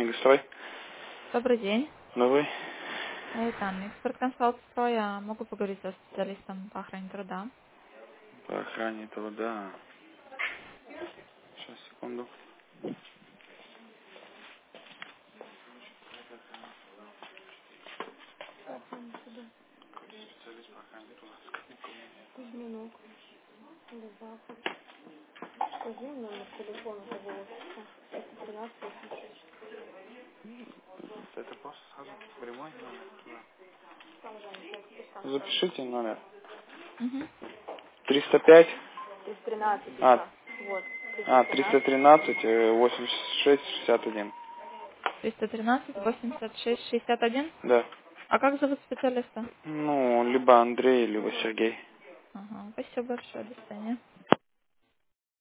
Игорь, Добрый день. новый. Это Анна, эксперт-консалт строя. Могу поговорить со специалистом по охране труда. По охране труда. Сейчас, секунду. Специалист по охране труда. Кузьминок. Лизака. Скажи номер телефона того офиса. 213-86. Это просто сразу прямой номер туда. Запишите номер. Угу. 305. 313 А, еще. Вот. 313, 86, 61. 313 86 61. Да. А как зовут специалиста? Ну, либо Андрей, либо Сергей. Ага, спасибо большое, до свидания.